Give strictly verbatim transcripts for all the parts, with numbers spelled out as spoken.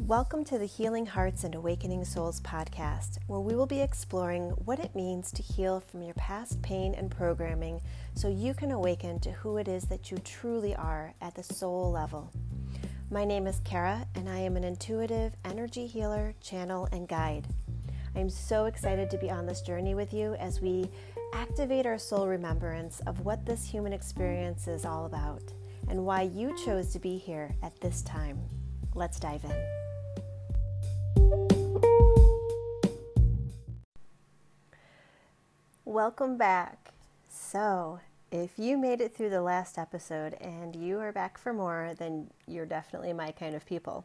Welcome to the Healing Hearts and Awakening Souls podcast, where we will be exploring what it means to heal from your past pain and programming so you can awaken to who it is that you truly are at the soul level. My name is Kara, and I am an intuitive energy healer, channel, and guide. I am so excited to be on this journey with you as we activate our soul remembrance of what this human experience is all about and why you chose to be here at this time. Let's dive in. Welcome back. So, if you made it through the last episode and you are back for more, then you're definitely my kind of people.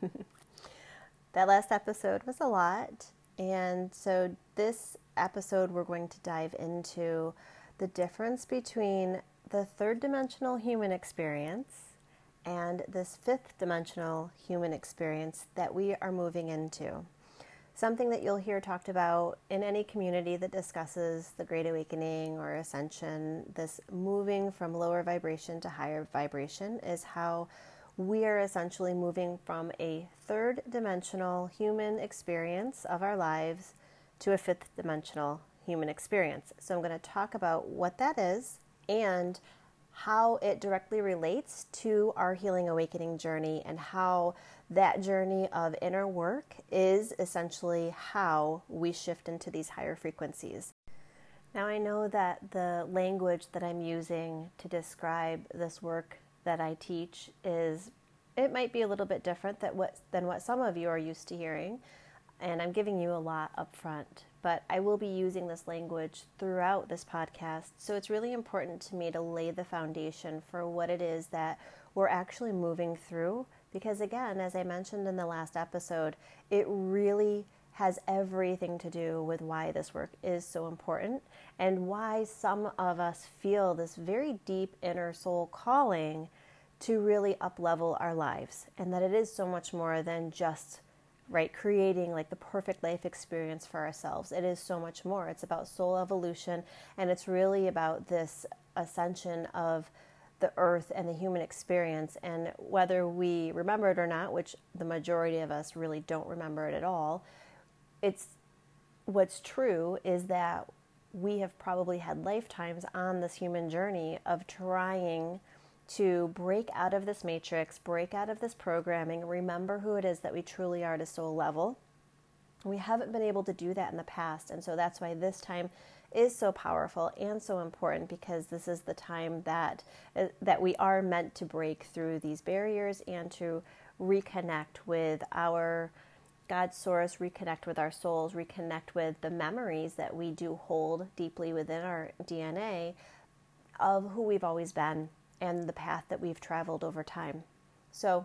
That last episode was a lot, and so this episode we're going to dive into the difference between the third dimensional human experience and this fifth dimensional human experience that we are moving into. Something that you'll hear talked about in any community that discusses the Great Awakening or Ascension, this moving from lower vibration to higher vibration, is how we are essentially moving from a third dimensional human experience of our lives to a fifth dimensional human experience. So I'm going to talk about what that is and how it directly relates to our healing awakening journey, and how that journey of inner work is essentially how we shift into these higher frequencies. Now, I know that the language that I'm using to describe this work that I teach is, it might be a little bit different than what, than what some of you are used to hearing, and I'm giving you a lot up front, but I will be using this language throughout this podcast, so it's really important to me to lay the foundation for what it is that we're actually moving through, because again, as I mentioned in the last episode, it really has everything to do with why this work is so important and why some of us feel this very deep inner soul calling to really up-level our lives, and that it is so much more than just right, creating like the perfect life experience for ourselves. It is so much more. It's about soul evolution, and it's really about this ascension of the earth and the human experience. And whether we remember it or not, which the majority of us really don't remember it at all, it's what's true is that we have probably had lifetimes on this human journey of trying to break out of this matrix, break out of this programming, remember who it is that we truly are at a soul level. We haven't been able to do that in the past, and so that's why this time is so powerful and so important, because this is the time that uh, that we are meant to break through these barriers and to reconnect with our God source, reconnect with our souls, reconnect with the memories that we do hold deeply within our D N A of who we've always been and the path that we've traveled over time. So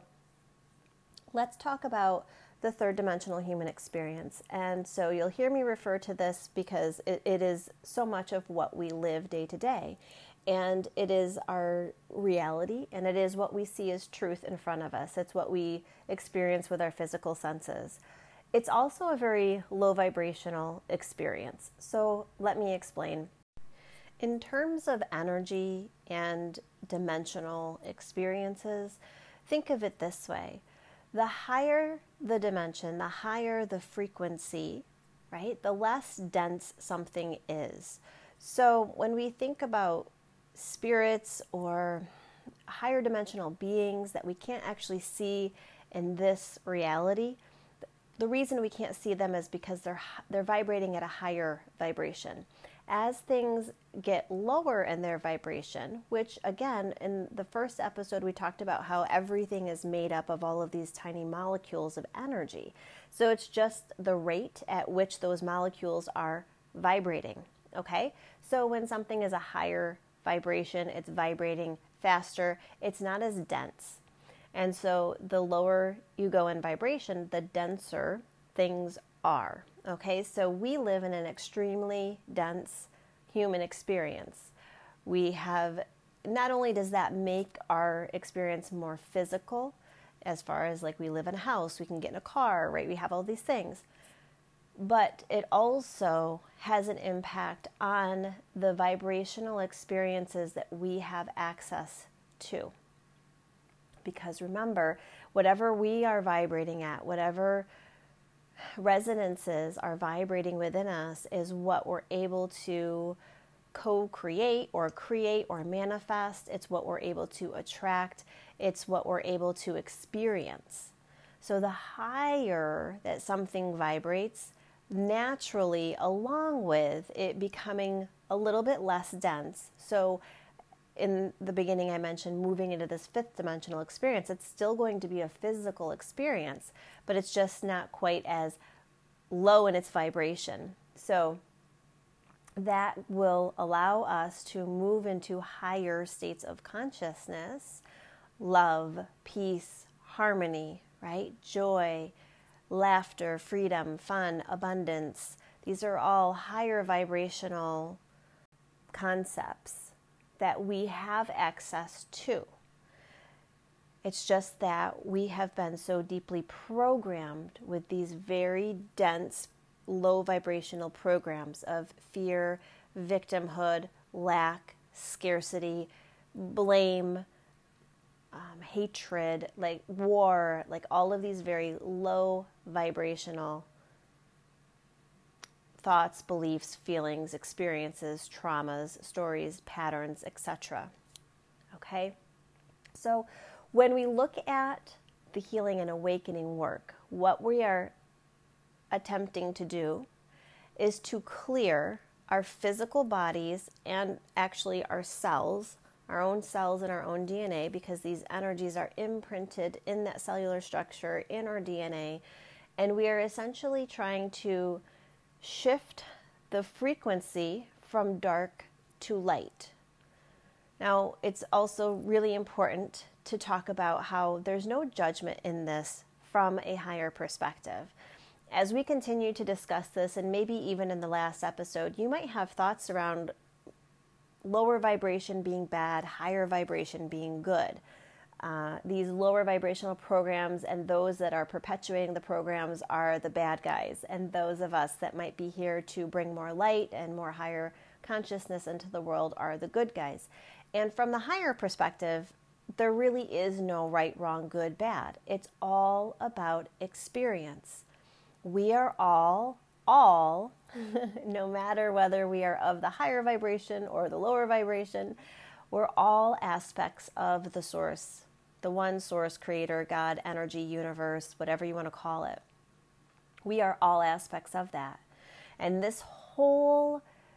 let's talk about the third dimensional human experience. And so you'll hear me refer to this because it, it is so much of what we live day to day. And it is our reality, and it is what we see as truth in front of us. It's what we experience with our physical senses. It's also a very low vibrational experience. So let me explain. In terms of energy and dimensional experiences, think of it this way. The higher the dimension, the higher the frequency, right? The less dense something is. So when we think about spirits or higher dimensional beings that we can't actually see in this reality, the reason we can't see them is because they're they're vibrating at a higher vibration. As things get lower in their vibration, which again, in the first episode, we talked about how everything is made up of all of these tiny molecules of energy. So it's just the rate at which those molecules are vibrating, okay? So when something is a higher vibration, it's vibrating faster, it's not as dense. And so the lower you go in vibration, the denser things are. Okay, so we live in an extremely dense human experience. We have, not only does that make our experience more physical, as far as like we live in a house, we can get in a car, right? We have all these things. But it also has an impact on the vibrational experiences that we have access to. Because remember, whatever we are vibrating at, whatever resonances are vibrating within us is what we're able to co-create or create or manifest. It's what we're able to attract. It's what we're able to experience. So the higher that something vibrates, naturally, along with it becoming a little bit less dense. So in the beginning, I mentioned moving into this fifth dimensional experience. It's still going to be a physical experience, but it's just not quite as low in its vibration. So that will allow us to move into higher states of consciousness, love, peace, harmony, right? Joy, laughter, freedom, fun, abundance. These are all higher vibrational concepts that we have access to. It's just that we have been so deeply programmed with these very dense, low vibrational programs of fear, victimhood, lack, scarcity, blame, um, hatred, like war, like all of these very low vibrational thoughts, beliefs, feelings, experiences, traumas, stories, patterns, et cetera. Okay? So when we look at the healing and awakening work, what we are attempting to do is to clear our physical bodies and actually our cells, our own cells and our own D N A, because these energies are imprinted in that cellular structure, in our D N A, and we are essentially trying to shift the frequency from dark to light. Now, it's also really important to talk about how there's no judgment in this from a higher perspective. As we continue to discuss this, and maybe even in the last episode, you might have thoughts around lower vibration being bad, higher vibration being good. Uh, these lower vibrational programs and those that are perpetuating the programs are the bad guys, and those of us that might be here to bring more light and more higher consciousness into the world are the good guys. And from the higher perspective, there really is no right, wrong, good, bad. It's all about experience. We are all, all, no matter whether we are of the higher vibration or the lower vibration, we're all aspects of the source, the one source, creator, God, energy, universe, whatever you want to call it. We are all aspects of that. And this whole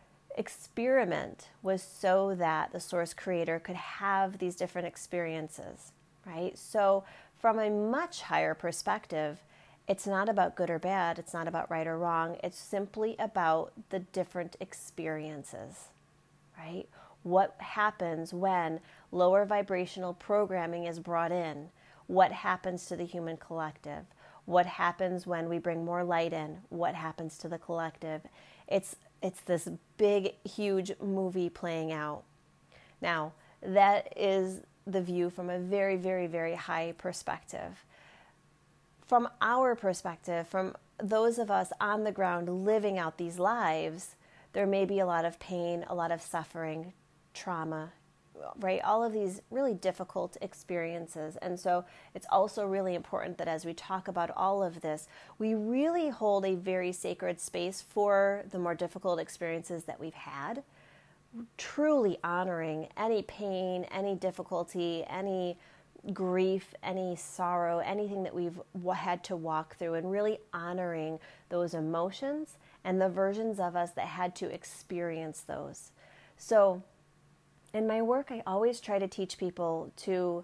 experiment was so that the source creator could have these different experiences, right? So from a much higher perspective, it's not about good or bad. It's not about right or wrong. It's simply about the different experiences, right? What happens when lower vibrational programming is brought in? What happens to the human collective? What happens when we bring more light in? What happens to the collective? It's it's this big, huge movie playing out. Now, that is the view from a very, very, very high perspective. From our perspective, from those of us on the ground living out these lives, there may be a lot of pain, a lot of suffering, trauma, right? All of these really difficult experiences. And so it's also really important that as we talk about all of this, we really hold a very sacred space for the more difficult experiences that we've had, truly honoring any pain, any difficulty, any grief, any sorrow, anything that we've had to walk through, and really honoring those emotions and the versions of us that had to experience those. So in my work, I always try to teach people to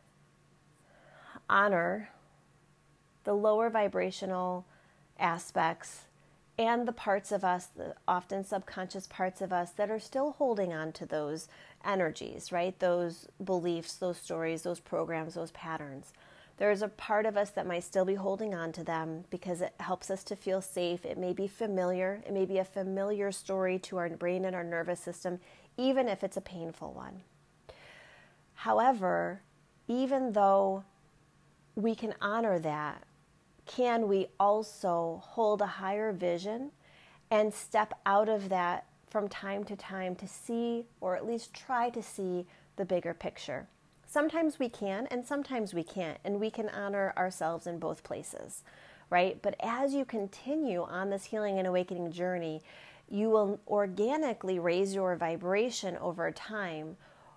honor the lower vibrational aspects and the parts of us, the often subconscious parts of us that are still holding on to those energies, right? Those beliefs, those stories, those programs, those patterns. There's a part of us that might still be holding on to them because it helps us to feel safe. It may be familiar. It may be a familiar story to our brain and our nervous system, even if it's a painful one. However, even though we can honor that, can we also hold a higher vision and step out of that from time to time to see, or at least try to see, the bigger picture? Sometimes we can and sometimes we can't, and we can honor ourselves in both places, right? But as you continue on this healing and awakening journey, you will organically raise your vibration over time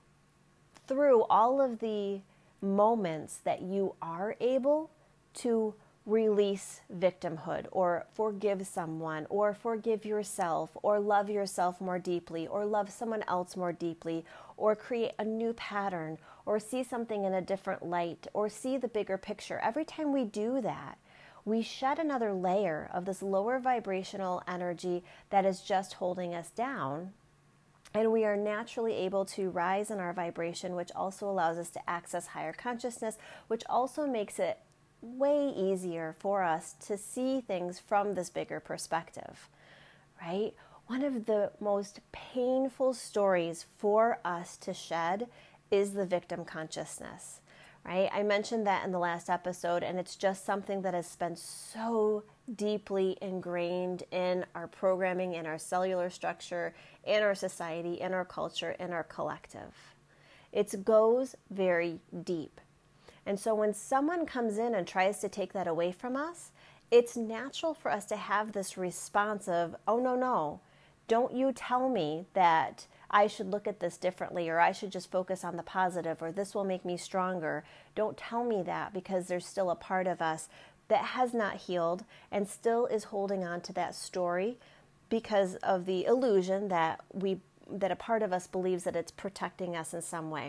through all of the moments that you are able to release victimhood, or forgive someone, or forgive yourself, or love yourself more deeply, or love someone else more deeply, or create a new pattern, or see something in a different light, or see the bigger picture. Every time we do that, we shed another layer of this lower vibrational energy that is just holding us down. And we are naturally able to rise in our vibration, which also allows us to access higher consciousness, which also makes it way easier for us to see things from this bigger perspective, right? One of the most painful stories for us to shed is the victim consciousness, right? I mentioned that in the last episode, and it's just something that has been so deeply ingrained in our programming, in our cellular structure, in our society, in our culture, in our collective. It goes very deep. And so when someone comes in and tries to take that away from us, it's natural for us to have this response of, oh, no, no, don't you tell me that I should look at this differently, or I should just focus on the positive, or this will make me stronger. Don't tell me that, because there's still a part of us that has not healed and still is holding on to that story because of the illusion that we that a part of us believes that it's protecting us in some way.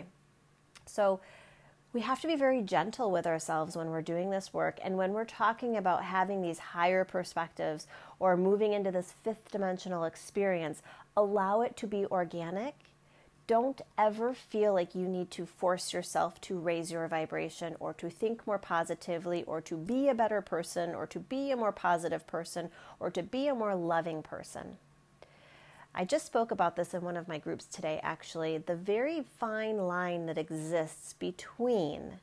So we have to be very gentle with ourselves when we're doing this work. And when we're talking about having these higher perspectives or moving into this fifth dimensional experience, allow it to be organic. Don't ever feel like you need to force yourself to raise your vibration, or to think more positively, or to be a better person, or to be a more positive person, or to be a more loving person. I just spoke about this in one of my groups today, actually. The very fine line that exists between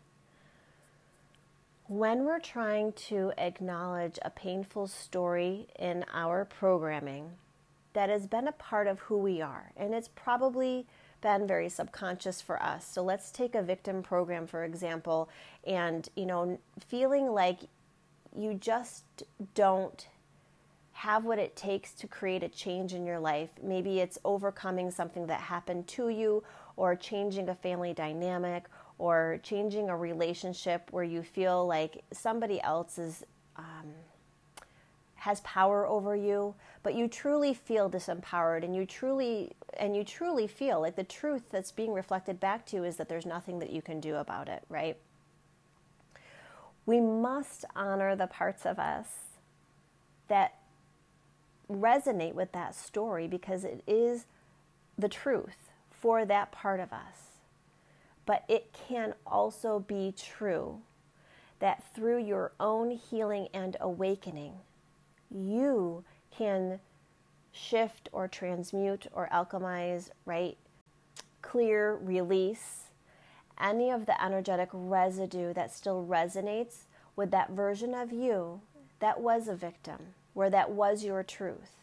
when we're trying to acknowledge a painful story in our programming that has been a part of who we are, and it's probably been very subconscious for us. So let's take a victim program, for example, and, you know, feeling like you just don't have what it takes to create a change in your life. Maybe it's overcoming something that happened to you, or changing a family dynamic, or changing a relationship where you feel like somebody else is um, has power over you, but you truly feel disempowered, and you truly and you truly feel like the truth that's being reflected back to you is that there's nothing that you can do about it, right? We must honor the parts of us that resonate with that story, because it is the truth for that part of us. But it can also be true that through your own healing and awakening, you can shift or transmute or alchemize, right? Clear, release any of the energetic residue that still resonates with that version of you that was a victim, where that was your truth.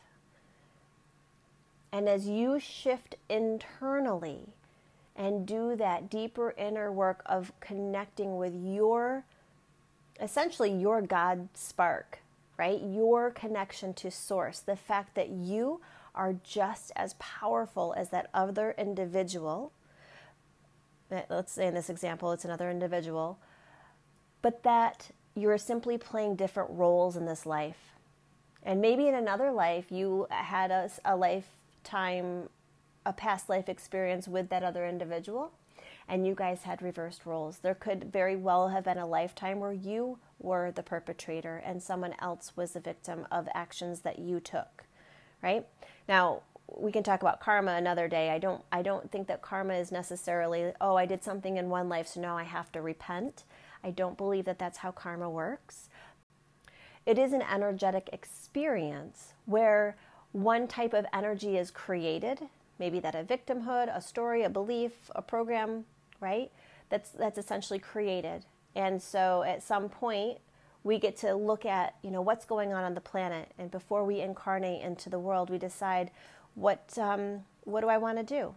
And as you shift internally and do that deeper inner work of connecting with your, essentially your God spark, right? Your connection to source, the fact that you are just as powerful as that other individual. Let's say in this example, it's another individual, but that you're simply playing different roles in this life. And maybe in another life, you had a, a lifetime, a past life experience with that other individual, and you guys had reversed roles. There could very well have been a lifetime where you were the perpetrator and someone else was the victim of actions that you took, right? Now, we can talk about karma another day. I don't I don't think that karma is necessarily, oh, I did something in one life, so now I have to repent. I don't believe that that's how karma works. It is an energetic experience where one type of energy is created, maybe that a victimhood, a story, a belief, a program, right? That's that's essentially created. And so at some point, we get to look at, you know, what's going on on the planet. And before we incarnate into the world, we decide, what um, what do I want to do?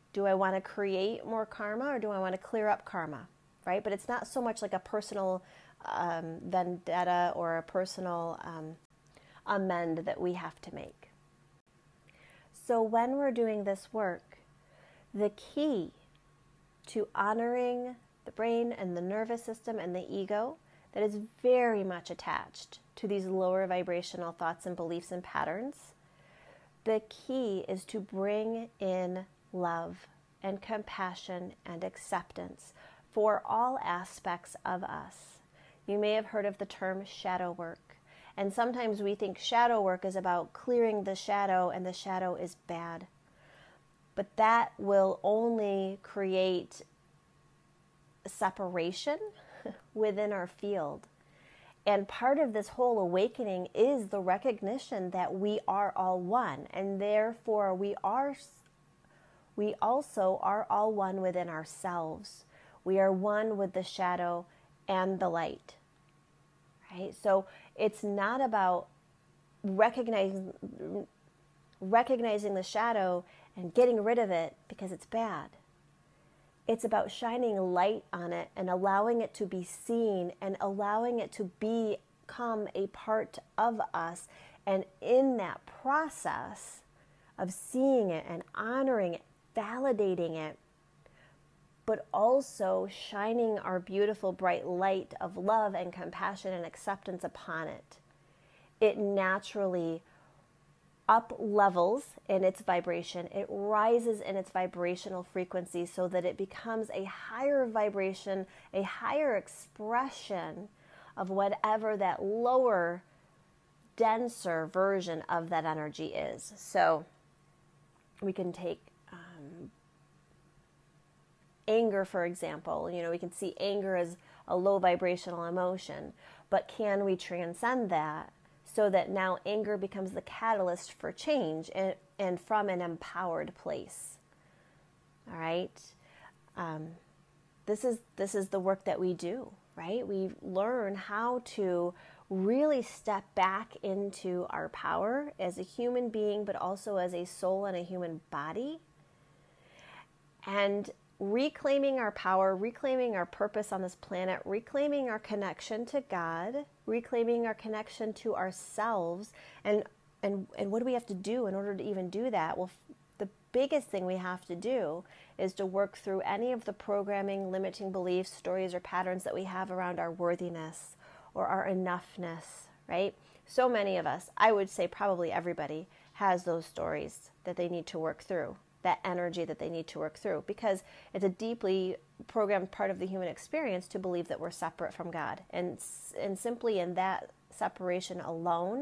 Do I want to create more karma, or do I want to clear up karma, right? But it's not so much like a personal um, vendetta or a personal um, amend that we have to make. So when we're doing this work, the key to honoring the brain and the nervous system and the ego that is very much attached to these lower vibrational thoughts and beliefs and patterns, the key is to bring in love and compassion and acceptance for all aspects of us. You may have heard of the term shadow work, and sometimes we think shadow work is about clearing the shadow, and the shadow is bad. But that will only create separation within our field. And part of this whole awakening is the recognition that we are all one, and therefore we are we also are all one within ourselves. We are one with the shadow and the light. Right? So it's not about recognizing recognizing the shadow and getting rid of it because it's bad. It's about shining light on it and allowing it to be seen and allowing it to become a part of us. And in that process of seeing it and honoring it, validating it, but also shining our beautiful bright light of love and compassion and acceptance upon it, it naturally up levels in its vibration. It rises in its vibrational frequency so that it becomes a higher vibration, a higher expression of whatever that lower, denser version of that energy is. So we can take um, anger, for example. You know, we can see anger as a low vibrational emotion, but can we transcend that so that now anger becomes the catalyst for change, and, and from an empowered place? All right. Um, this is this is the work that we do, right? We learn how to really step back into our power as a human being, but also as a soul and a human body, and reclaiming our power, reclaiming our purpose on this planet, reclaiming our connection to God, reclaiming our connection to ourselves. And and and what do we have to do in order to even do that? Well, the biggest thing we have to do is to work through any of the programming, limiting beliefs, stories, or patterns that we have around our worthiness or our enoughness, right? So many of us, I would say probably everybody, has those stories that they need to work through, that energy that they need to work through, because it's a deeply programmed part of the human experience to believe that we're separate from God. And, and simply in that separation alone,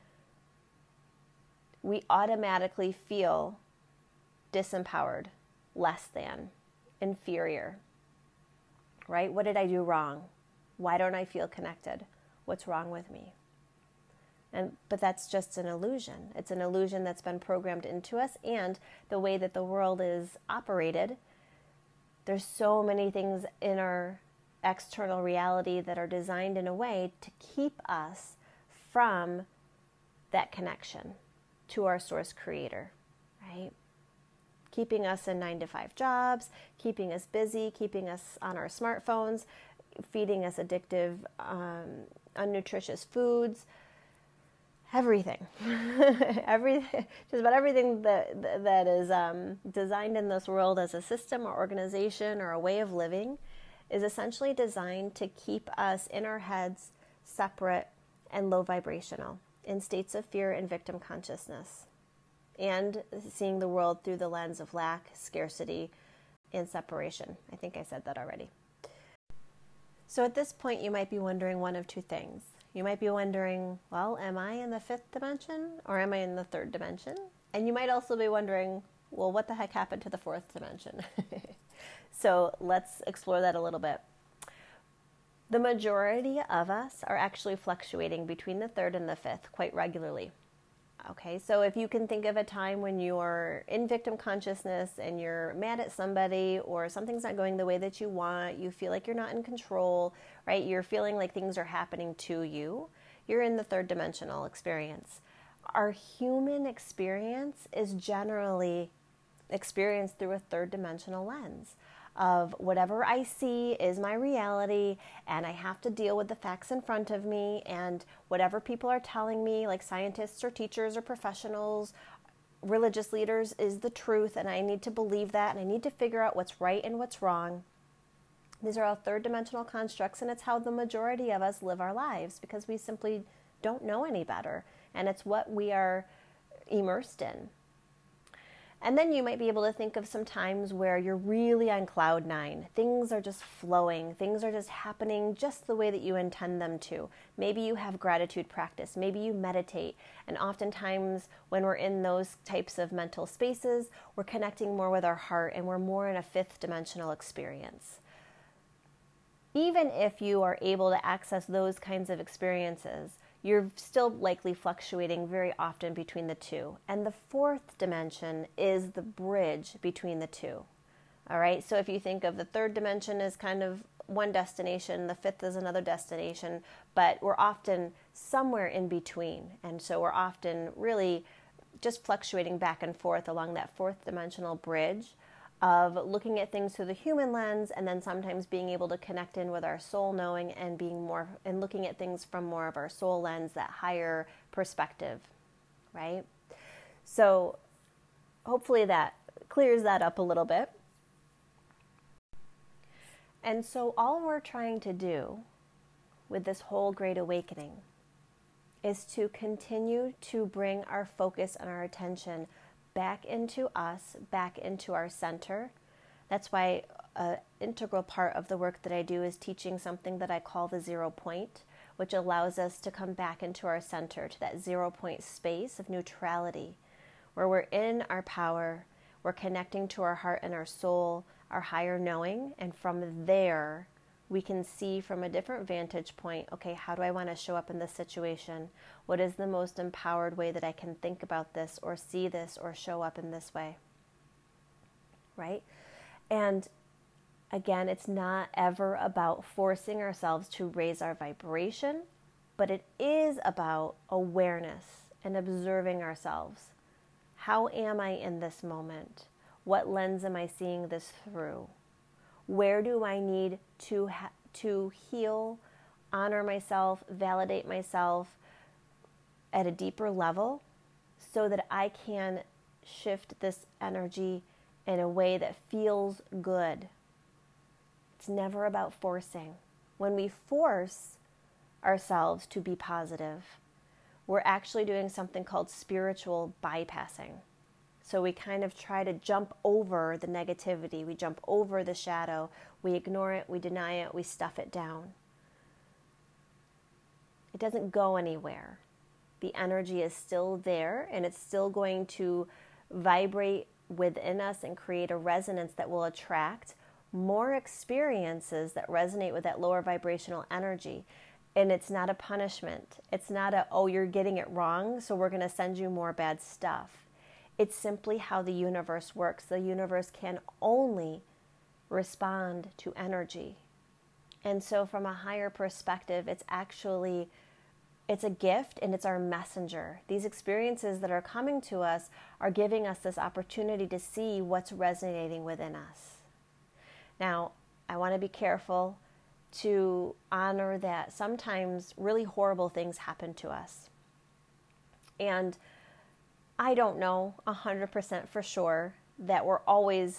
we automatically feel disempowered, less than, inferior, right? What did I do wrong? Why don't I feel connected? What's wrong with me? And, but that's just an illusion. It's an illusion that's been programmed into us, and the way that the world is operated, there's so many things in our external reality that are designed in a way to keep us from that connection to our source creator, right? Keeping us in nine to five jobs, keeping us busy, keeping us on our smartphones, feeding us addictive, um, unnutritious foods, everything, everything, just about everything that that is um, designed in this world as a system or organization or a way of living is essentially designed to keep us in our heads separate and low vibrational, in states of fear and victim consciousness, and seeing the world through the lens of lack, scarcity, and separation. I think I said that already. So at this point, you might be wondering one of two things. You might be wondering, well, am I in the fifth dimension or am I in the third dimension? And you might also be wondering, well, what the heck happened to the fourth dimension? So let's explore that a little bit. The majority of us are actually fluctuating between the third and the fifth quite regularly. Okay, so if you can think of a time when you're in victim consciousness and you're mad at somebody, or something's not going the way that you want, you feel like you're not in control, right? You're feeling like things are happening to you. You're in the third dimensional experience. Our human experience is generally experience through a third dimensional lens of whatever I see is my reality, and I have to deal with the facts in front of me, and whatever people are telling me, like scientists or teachers or professionals, religious leaders, is the truth, and I need to believe that, and I need to figure out what's right and what's wrong. These are all third dimensional constructs, and it's how the majority of us live our lives because we simply don't know any better, and it's what we are immersed in. And then you might be able to think of some times where you're really on cloud nine. Things are just flowing. Things are just happening just the way that you intend them to. Maybe you have gratitude practice. Maybe you meditate. And oftentimes when we're in those types of mental spaces, we're connecting more with our heart and we're more in a fifth dimensional experience. Even if you are able to access those kinds of experiences, you're still likely fluctuating very often between the two. And the fourth dimension is the bridge between the two. All right, so if you think of the third dimension as kind of one destination, the fifth is another destination, but we're often somewhere in between. And so we're often really just fluctuating back and forth along that fourth dimensional bridge of looking at things through the human lens, and then sometimes being able to connect in with our soul knowing and being more and looking at things from more of our soul lens, that higher perspective, right? So hopefully that clears that up a little bit. And so all we're trying to do with this whole Great Awakening is to continue to bring our focus and our attention back into us, back into our center. That's why an integral part of the work that I do is teaching something that I call the zero point, which allows us to come back into our center, to that zero point space of neutrality, where we're in our power, we're connecting to our heart and our soul, our higher knowing, and from there, we can see from a different vantage point, okay, how do I want to show up in this situation? What is the most empowered way that I can think about this or see this or show up in this way? Right? And again, it's not ever about forcing ourselves to raise our vibration, but it is about awareness and observing ourselves. How am I in this moment? What lens am I seeing this through? Where do I need to ha- to heal, honor myself, validate myself at a deeper level so that I can shift this energy in a way that feels good? It's never about forcing. When we force ourselves to be positive, we're actually doing something called spiritual bypassing. So we kind of try to jump over the negativity, we jump over the shadow, we ignore it, we deny it, we stuff it down. It doesn't go anywhere. The energy is still there, and it's still going to vibrate within us and create a resonance that will attract more experiences that resonate with that lower vibrational energy. And it's not a punishment. It's not a, oh, you're getting it wrong, so we're going to send you more bad stuff. It's simply how the universe works. The universe can only respond to energy. And so from a higher perspective, it's actually, it's a gift and it's our messenger. These experiences that are coming to us are giving us this opportunity to see what's resonating within us. Now, I want to be careful to honor that sometimes really horrible things happen to us. And I don't know one hundred percent for sure that we're always,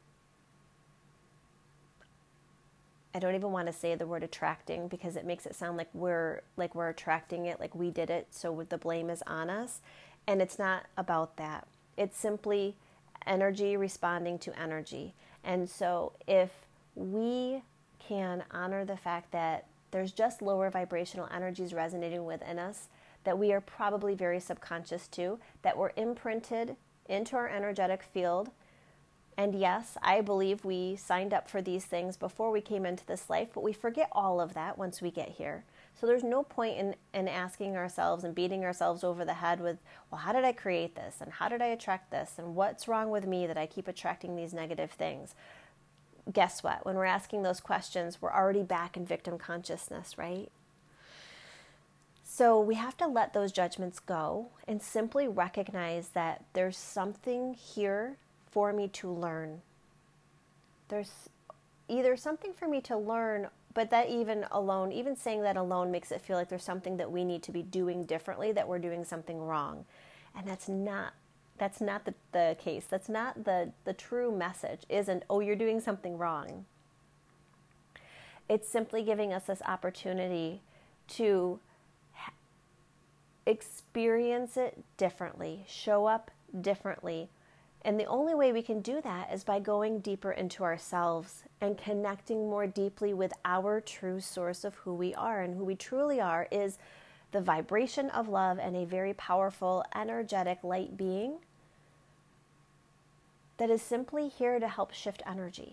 I don't even want to say the word attracting because it makes it sound like we're like we're attracting it, like we did it, so the blame is on us. And it's not about that. It's simply energy responding to energy. And so if we can honor the fact that there's just lower vibrational energies resonating within us, that we are probably very subconscious to, that we're imprinted into our energetic field. And yes, I believe we signed up for these things before we came into this life, but we forget all of that once we get here. So there's no point in, in asking ourselves and beating ourselves over the head with, well, how did I create this? And how did I attract this? And what's wrong with me that I keep attracting these negative things? Guess what? When we're asking those questions, we're already back in victim consciousness, right? So we have to let those judgments go and simply recognize that there's something here for me to learn. There's either something for me to learn, but that even alone, even saying that alone makes it feel like there's something that we need to be doing differently, that we're doing something wrong. And that's not that's not the, the case. That's not the, the true message, isn't, oh, you're doing something wrong. It's simply giving us this opportunity to ha- experience it differently, show up differently. And the only way we can do that is by going deeper into ourselves and connecting more deeply with our true source of who we are. And who we truly are is the vibration of love and a very powerful, energetic light being that is simply here to help shift energy.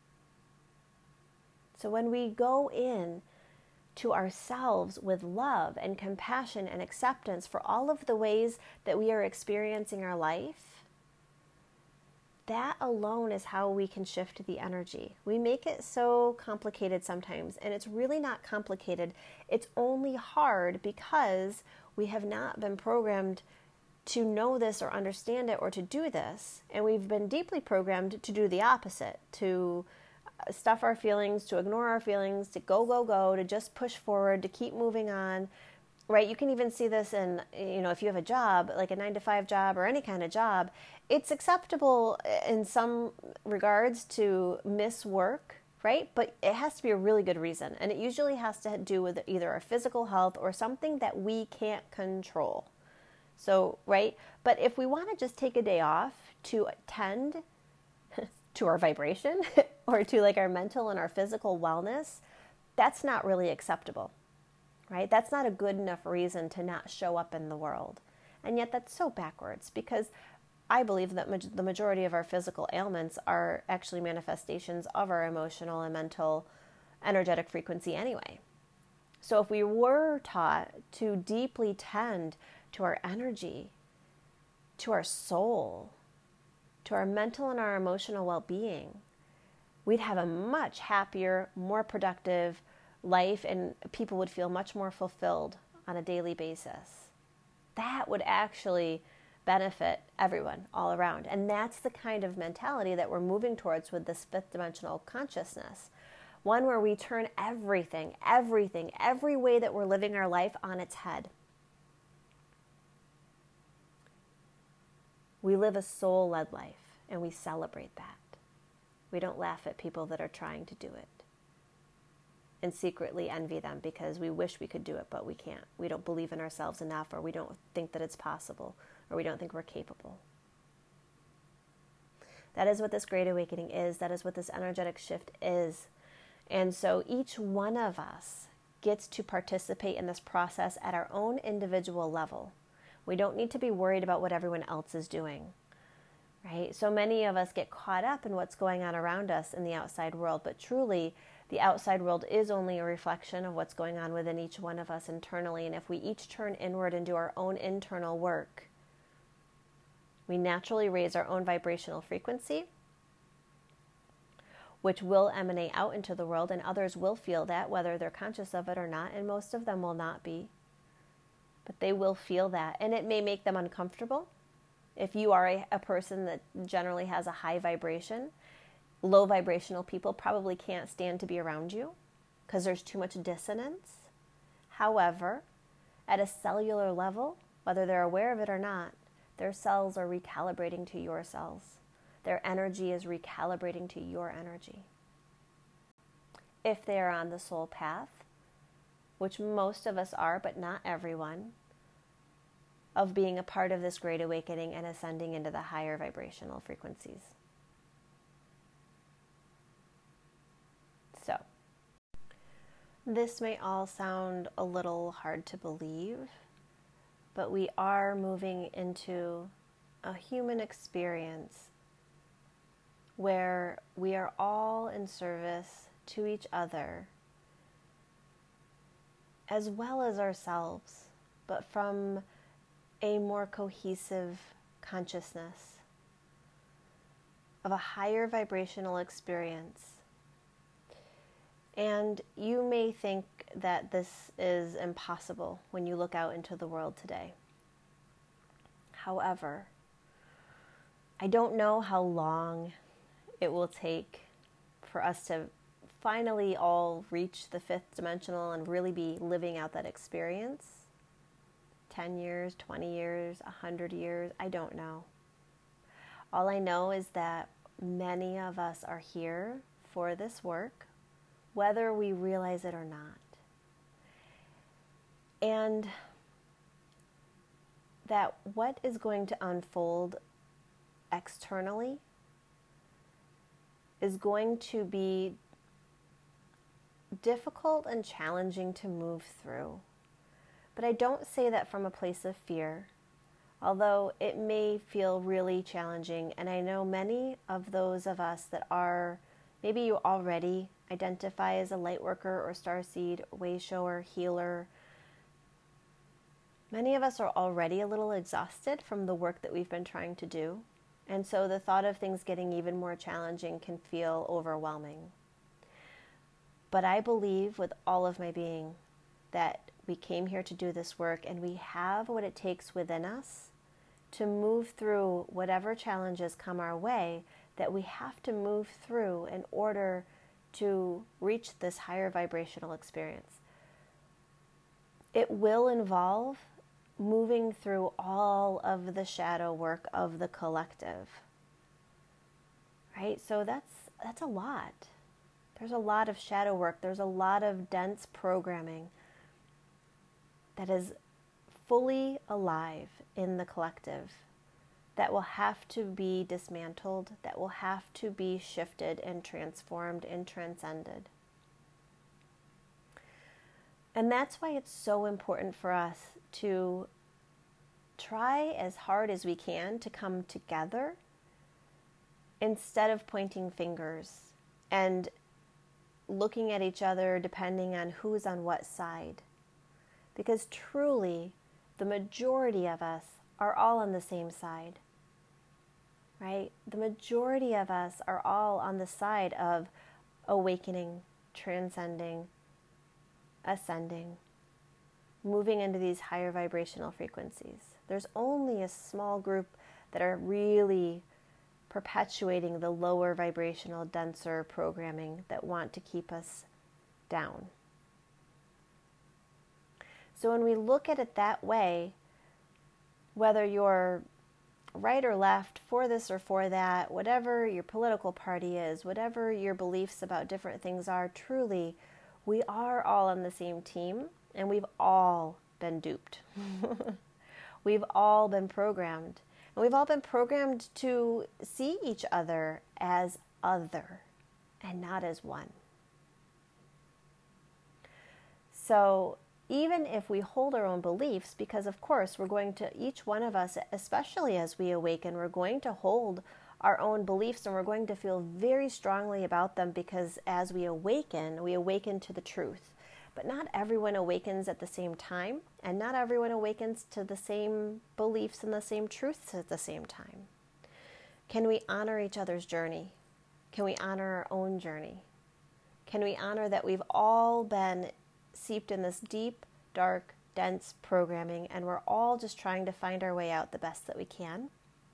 So when we go in to ourselves with love and compassion and acceptance for all of the ways that we are experiencing our life, that alone is how we can shift the energy. We make it so complicated sometimes, and it's really not complicated. It's only hard because we have not been programmed to know this or understand it or to do this. And we've been deeply programmed to do the opposite, to stuff our feelings, to ignore our feelings, to go, go, go, to just push forward, to keep moving on. Right? You can even see this in, you know, if you have a job, like a nine to five job or any kind of job, it's acceptable in some regards to miss work, right? But it has to be a really good reason. And it usually has to do with either our physical health or something that we can't control. So, right? But if we want to just take a day off to attend to our vibration or to like our mental and our physical wellness, that's not really acceptable. Right? That's not a good enough reason to not show up in the world. And yet that's so backwards, because I believe that ma- the majority of our physical ailments are actually manifestations of our emotional and mental energetic frequency anyway. So if we were taught to deeply tend to our energy, to our soul, to our mental and our emotional well-being, we'd have a much happier, more productive life, and people would feel much more fulfilled on a daily basis. That would actually benefit everyone all around. And that's the kind of mentality that we're moving towards with this fifth dimensional consciousness. One where we turn everything, everything, every way that we're living our life on its head. We live a soul-led life, and we celebrate that. We don't laugh at people that are trying to do it and secretly envy them because we wish we could do it, but we can't. We don't believe in ourselves enough, or we don't think that it's possible, or we don't think we're capable. That is what this Great Awakening is. That is what this energetic shift is. And so each one of us gets to participate in this process at our own individual level. We don't need to be worried about what everyone else is doing, right? So many of us get caught up in what's going on around us in the outside world, but truly, the outside world is only a reflection of what's going on within each one of us internally. And if we each turn inward and do our own internal work, we naturally raise our own vibrational frequency, which will emanate out into the world, and others will feel that, whether they're conscious of it or not, and most of them will not be. But they will feel that, and it may make them uncomfortable. If you are a, a person that generally has a high vibration, low vibrational people probably can't stand to be around you because there's too much dissonance. However, at a cellular level, whether they're aware of it or not, their cells are recalibrating to your cells. Their energy is recalibrating to your energy. If they are on the soul path, which most of us are, but not everyone, of being a part of this Great Awakening and ascending into the higher vibrational frequencies. So, this may all sound a little hard to believe, but we are moving into a human experience where we are all in service to each other as well as ourselves, but from a more cohesive consciousness of a higher vibrational experience. And you may think that this is impossible when you look out into the world today. However, I don't know how long it will take for us to finally all reach the fifth dimensional and really be living out that experience. ten years, twenty years, one hundred years, I don't know. All I know is that many of us are here for this work, whether we realize it or not. And that what is going to unfold externally is going to be difficult and challenging to move through. But I don't say that from a place of fear, although it may feel really challenging. And I know many of those of us that are, maybe you already identify as a light worker or starseed, way shower, healer. Many of us are already a little exhausted from the work that we've been trying to do. And so the thought of things getting even more challenging can feel overwhelming. But I believe with all of my being that we came here to do this work, and we have what it takes within us to move through whatever challenges come our way that we have to move through in order to reach this higher vibrational experience. It will involve moving through all of the shadow work of the collective, right? So that's that's a lot. There's a lot of shadow work. There's a lot of dense programming that is fully alive in the collective that will have to be dismantled, that will have to be shifted and transformed and transcended. And that's why it's so important for us to try as hard as we can to come together instead of pointing fingers and looking at each other depending on who's on what side. Because truly, the majority of us are all on the same side, right? The majority of us are all on the side of awakening, transcending, ascending, moving into these higher vibrational frequencies. There's only a small group that are really perpetuating the lower vibrational, denser programming that want to keep us down. So when we look at it that way, whether you're right or left, for this or for that, whatever your political party is, whatever your beliefs about different things are, truly, we are all on the same team, and we've all been duped. We've all been programmed. And we've all been programmed to see each other as other and not as one. So even if we hold our own beliefs, because of course we're going to, each one of us, especially as we awaken, we're going to hold our own beliefs and we're going to feel very strongly about them, because as we awaken, we awaken to the truth. But not everyone awakens at the same time, and not everyone awakens to the same beliefs and the same truths at the same time. Can we honor each other's journey? Can we honor our own journey? Can we honor that we've all been seeped in this deep, dark, dense programming, and we're all just trying to find our way out the best that we can?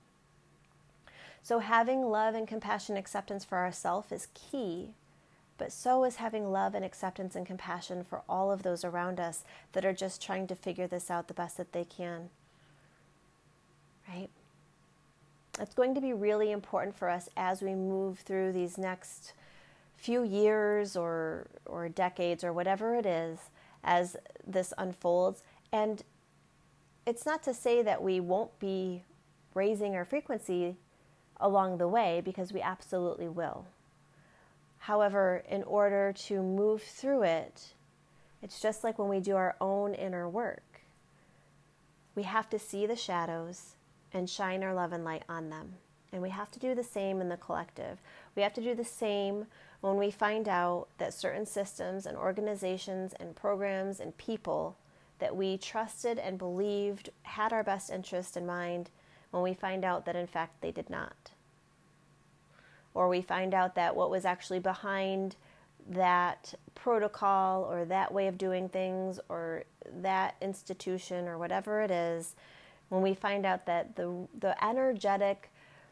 So having love and compassion, acceptance for ourselves is key. But so is having love and acceptance and compassion for all of those around us that are just trying to figure this out the best that they can. Right? It's going to be really important for us as we move through these next few years or or decades or whatever it is as this unfolds. And it's not to say that we won't be raising our frequency along the way, because we absolutely will. However, in order to move through it, it's just like when we do our own inner work. We have to see the shadows and shine our love and light on them. And we have to do the same in the collective. We have to do the same when we find out that certain systems and organizations and programs and people that we trusted and believed had our best interest in mind, when we find out that in fact they did not. Or we find out that what was actually behind that protocol or that way of doing things or that institution or whatever it is, when we find out that the the energetic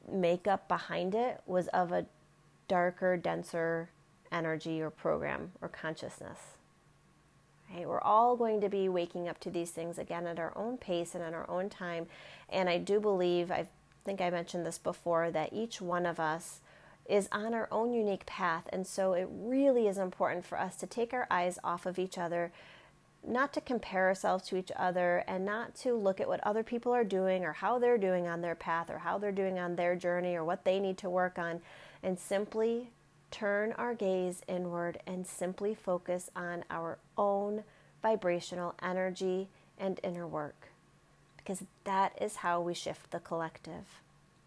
makeup behind it was of a darker, denser energy or program or consciousness. Right? We're all going to be waking up to these things again at our own pace and at our own time. And I do believe, I think I mentioned this before, that each one of us is on our own unique path. And so it really is important for us to take our eyes off of each other, not to compare ourselves to each other, and not to look at what other people are doing or how they're doing on their path or how they're doing on their journey or what they need to work on, and simply turn our gaze inward and simply focus on our own vibrational energy and inner work, because that is how we shift the collective.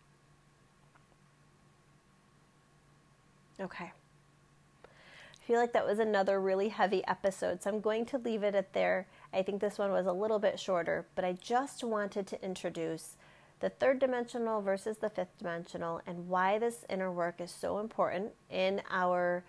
Okay. I feel like that was another really heavy episode, so I'm going to leave it at there. I think this one was a little bit shorter, but I just wanted to introduce the third dimensional versus the fifth dimensional and why this inner work is so important in our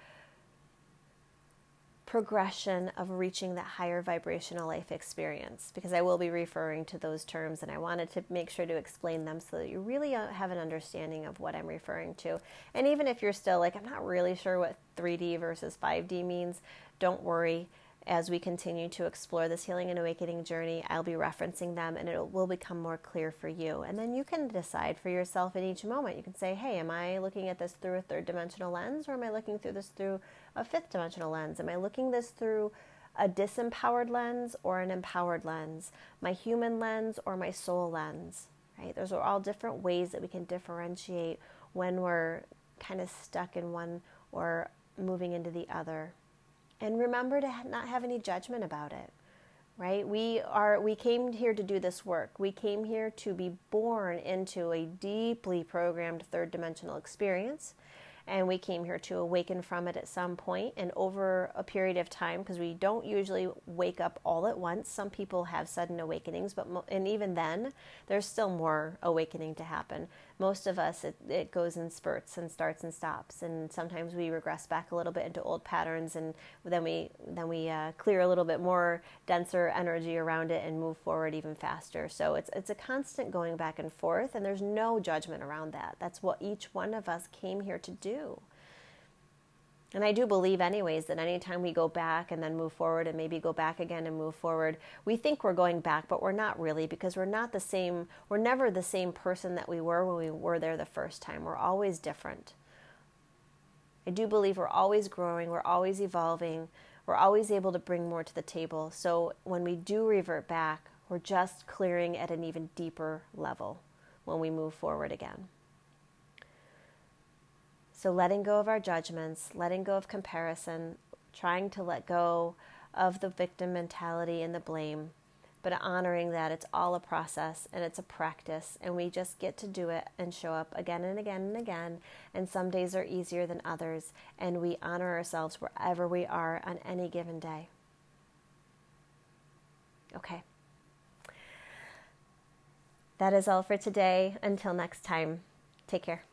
progression of reaching that higher vibrational life experience, because I will be referring to those terms and I wanted to make sure to explain them so that you really have an understanding of what I'm referring to. And even if you're still like, I'm not really sure what three D versus five D means, don't worry. As we continue to explore this healing and awakening journey, I'll be referencing them and it will become more clear for you. And then you can decide for yourself in each moment. You can say, hey, am I looking at this through a third dimensional lens, or am I looking through this through a fifth dimensional lens? Am I looking this through a disempowered lens or an empowered lens? My human lens or my soul lens? Right? Those are all different ways that we can differentiate when we're kind of stuck in one or moving into the other. And remember to not have any judgment about it, right? We are, we came here to do this work. We came here to be born into a deeply programmed third dimensional experience. And we came here to awaken from it at some point and over a period of time, because we don't usually wake up all at once. Some people have sudden awakenings, but mo- and even then, there's still more awakening to happen. Most of us, it, it goes in spurts and starts and stops, and sometimes we regress back a little bit into old patterns, and then we then we uh, clear a little bit more denser energy around it and move forward even faster. So it's it's a constant going back and forth, and there's no judgment around that. That's what each one of us came here to do. And I do believe anyways that anytime we go back and then move forward and maybe go back again and move forward, we think we're going back, but we're not really, because we're not the same, we're never the same person that we were when we were there the first time. We're always different. I do believe we're always growing, we're always evolving, we're always able to bring more to the table. So when we do revert back, we're just clearing at an even deeper level when we move forward again. So letting go of our judgments, letting go of comparison, trying to let go of the victim mentality and the blame, but honoring that it's all a process and it's a practice, and we just get to do it and show up again and again and again. And some days are easier than others, and we honor ourselves wherever we are on any given day. Okay. That is all for today. Until next time, take care.